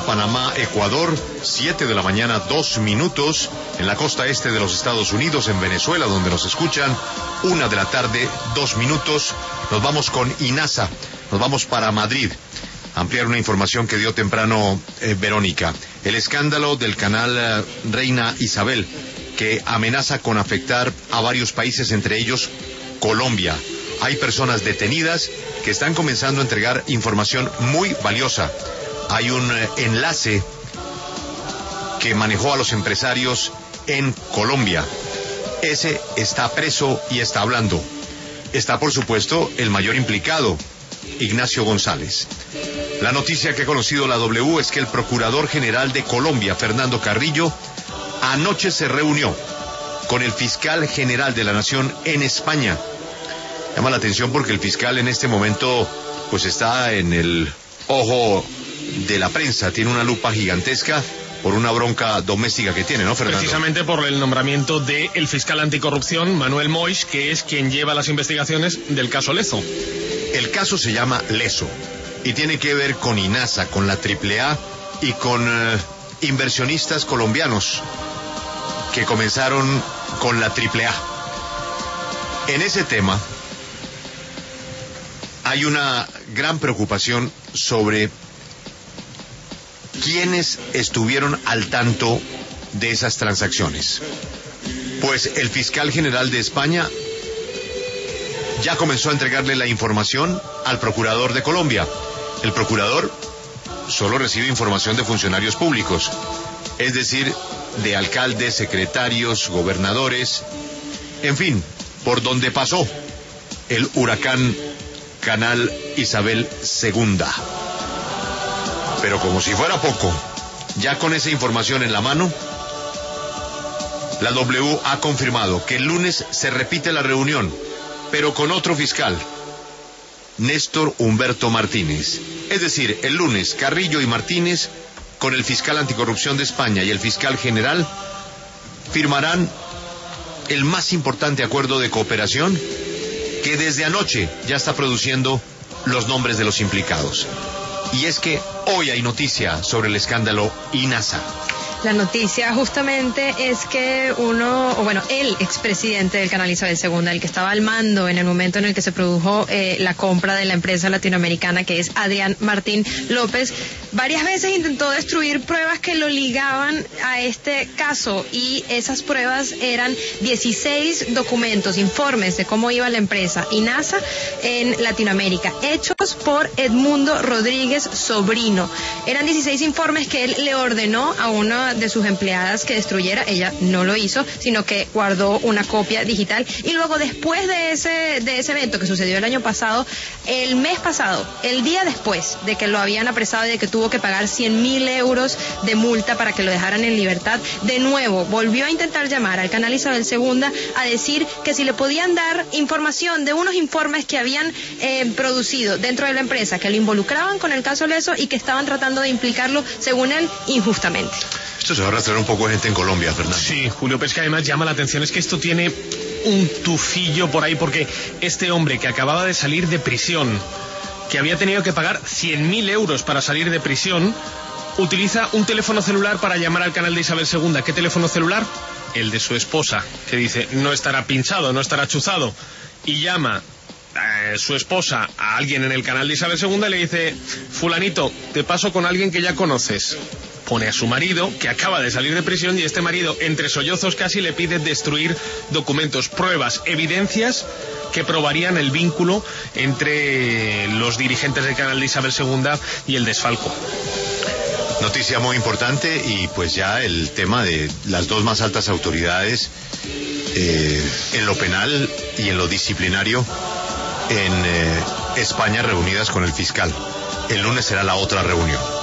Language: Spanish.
Panamá, Ecuador, 7 de la mañana, 2 minutos. En la costa este de los Estados Unidos, en Venezuela, donde nos escuchan, 1 de la tarde, 2 minutos. Nos vamos con INASA, nos vamos para Madrid. Ampliar una información que dio temprano Verónica. El escándalo del canal Reina Isabel, que amenaza con afectar a varios países, entre ellos Colombia. Hay personas detenidas que están comenzando a entregar información muy valiosa. Hay un enlace que manejó a los empresarios en Colombia. Ese está preso y está hablando. Está, por supuesto, el mayor implicado, Ignacio González. La noticia que ha conocido la W es que el Procurador General de Colombia, Fernando Carrillo, anoche se reunió con el Fiscal General de la Nación en España. Llama la atención porque el fiscal en este momento pues está en el ojo de la prensa, tiene una lupa gigantesca por una bronca doméstica que tiene, ¿no, Fernando? Precisamente por el nombramiento del fiscal anticorrupción, Manuel Moix, que es quien lleva las investigaciones del caso Lezo. El caso se llama Lezo y tiene que ver con INASA, con la AAA y con inversionistas colombianos que comenzaron con la AAA. En ese tema hay una gran preocupación sobre quiénes estuvieron al tanto de esas transacciones. Pues el fiscal general de España ya comenzó a entregarle la información al procurador de Colombia. El procurador solo recibe información de funcionarios públicos, es decir, de alcaldes, secretarios, gobernadores, en fin, por donde pasó el huracán Canal Isabel II. Pero como si fuera poco, ya con esa información en la mano, la W ha confirmado que el lunes se repite la reunión, pero con otro fiscal, Néstor Humberto Martínez. Es decir, el lunes Carrillo y Martínez, con el fiscal anticorrupción de España y el fiscal general, firmarán el más importante acuerdo de cooperación que desde anoche ya está produciendo los nombres de los implicados. Y es que hoy hay noticia sobre el escándalo INASA. La noticia justamente es que el expresidente del canal Isabel II, el que estaba al mando en el momento en el que se produjo la compra de la empresa latinoamericana, que es Adrián Martín López, varias veces intentó destruir pruebas que lo ligaban a este caso, y esas pruebas eran 16 documentos, informes de cómo iba la empresa INASA en Latinoamérica, hechos por Edmundo Rodríguez Sobrino. Eran 16 informes que él le ordenó a una de sus empleadas que destruyera. Ella no lo hizo, sino que guardó una copia digital, y luego, después de ese evento que sucedió el año pasado, el mes pasado, el día después de que lo habían apresado y de que tuvo que pagar 100.000 euros de multa para que lo dejaran en libertad, de nuevo volvió a intentar llamar al canal Isabel II a decir que si le podían dar información de unos informes que habían producido dentro de la empresa, que lo involucraban con el caso Lezo y que estaban tratando de implicarlo, según él, injustamente. Esto se va a arrastrar un poco de gente en Colombia, Fernando. Sí, Julio, pero es que además llama la atención, es que esto tiene un tufillo por ahí, porque este hombre que acababa de salir de prisión, que había tenido que pagar 100.000 euros para salir de prisión, utiliza un teléfono celular para llamar al canal de Isabel II. ¿Qué teléfono celular? El de su esposa, que dice, no estará pinchado, no estará chuzado, y llama su esposa a alguien en el canal de Isabel II y le dice, fulanito, te paso con alguien que ya conoces. Pone a su marido, que acaba de salir de prisión, y este marido, entre sollozos casi, le pide destruir documentos, pruebas, evidencias que probarían el vínculo entre los dirigentes del canal de Isabel II y el desfalco. Noticia muy importante, y pues ya el tema de las dos más altas autoridades en lo penal y en lo disciplinario en España, reunidas con el fiscal. El lunes será la otra reunión.